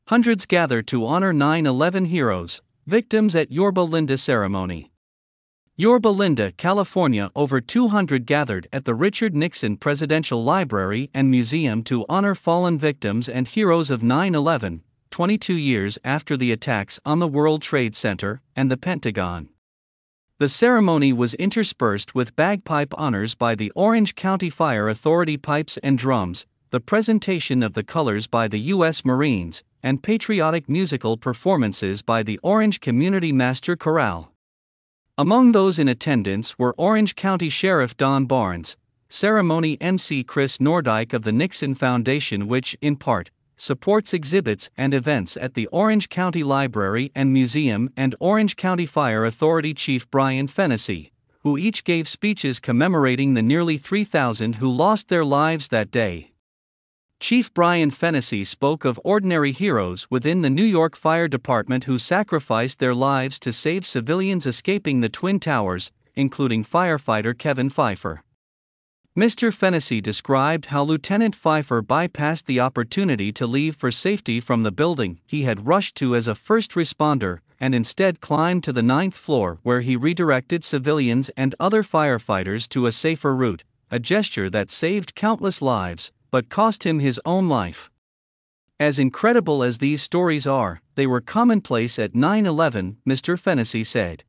Hundreds gather to honor 9/11 heroes, victims at Yorba Linda ceremony. Yorba Linda, California. Over 200 gathered at the Richard Nixon Presidential Library and Museum to honor fallen victims and heroes of 9/11, 22 years after the attacks on the World Trade Center and the Pentagon. The ceremony was interspersed with bagpipe honors by the Orange County Fire Authority Pipes and Drums, the presentation of the colors by the U.S. Marines, and patriotic musical performances by the Orange Community Master Chorale. Among those in attendance were Orange County Sheriff Don Barnes, ceremony MC Chris Nordyke of the Nixon Foundation, which, in part, supports exhibits and events at the Orange County Library and Museum, and Orange County Fire Authority Chief Brian Fennessy, who each gave speeches commemorating the nearly 3,000 who lost their lives that day. Chief Brian Fennessy spoke of ordinary heroes within the New York Fire Department who sacrificed their lives to save civilians escaping the Twin Towers, including firefighter Kevin Pfeiffer. Mr. Fennessy described how Lieutenant Pfeiffer bypassed the opportunity to leave for safety from the building he had rushed to as a first responder, and instead climbed to the 9th floor where he redirected civilians and other firefighters to a safer route, a gesture that saved countless lives, but cost him his own life. As incredible as these stories are, they were commonplace at 9/11, Mr. Fennessy said.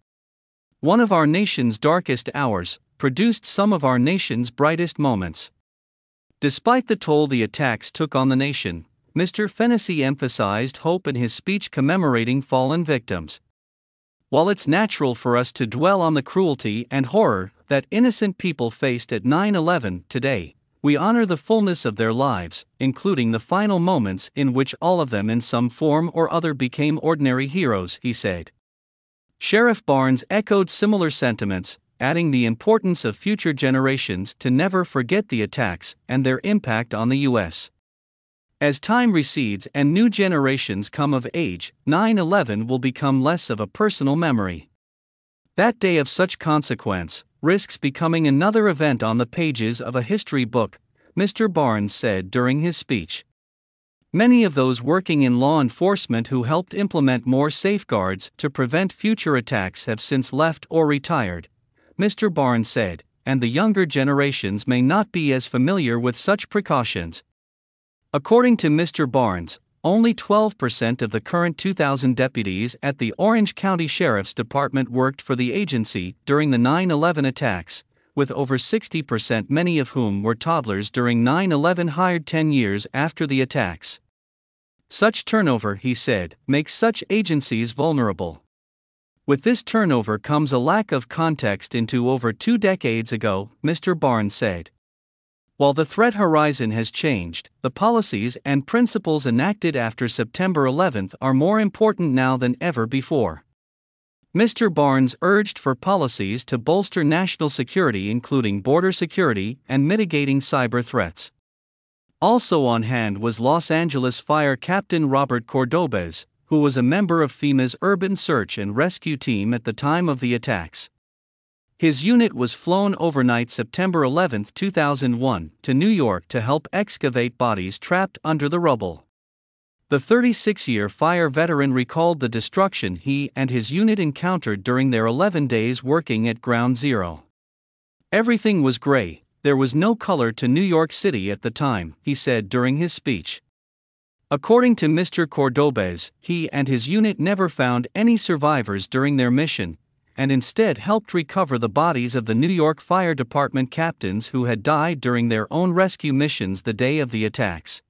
One of our nation's darkest hours produced some of our nation's brightest moments. Despite the toll the attacks took on the nation, Mr. Fennessy emphasized hope in his speech commemorating fallen victims. While it's natural for us to dwell on the cruelty and horror that innocent people faced at 9/11 today, we honor the fullness of their lives, including the final moments in which all of them in some form or other became ordinary heroes, he said. Sheriff Barnes echoed similar sentiments, adding the importance of future generations to never forget the attacks and their impact on the U.S. As time recedes and new generations come of age, 9/11 will become less of a personal memory. That day of such consequence risks becoming another event on the pages of a history book, Mr. Barnes said during his speech. Many of those working in law enforcement who helped implement more safeguards to prevent future attacks have since left or retired, Mr. Barnes said, and the younger generations may not be as familiar with such precautions. According to Mr. Barnes, only 12% of the current 2,000 deputies at the Orange County Sheriff's Department worked for the agency during the 9/11 attacks, with over 60%, many of whom were toddlers during 9/11, hired 10 years after the attacks. Such turnover, he said, makes such agencies vulnerable. With this turnover comes a lack of context into over 2 decades ago, Mr. Barnes said. While the threat horizon has changed, the policies and principles enacted after September 11 are more important now than ever before. Mr. Barnes urged for policies to bolster national security, including border security and mitigating cyber threats. Also on hand was Los Angeles Fire Captain Robert Cordobez, who was a member of FEMA's Urban Search and Rescue Team at the time of the attacks. His unit was flown overnight September 11, 2001, to New York to help excavate bodies trapped under the rubble. The 36-year fire veteran recalled the destruction he and his unit encountered during their 11 days working at Ground Zero. Everything was gray, there was no color to New York City at the time, he said during his speech. According to Mr. Cordobez, he and his unit never found any survivors during their mission, and instead helped recover the bodies of the New York Fire Department captains who had died during their own rescue missions the day of the attacks.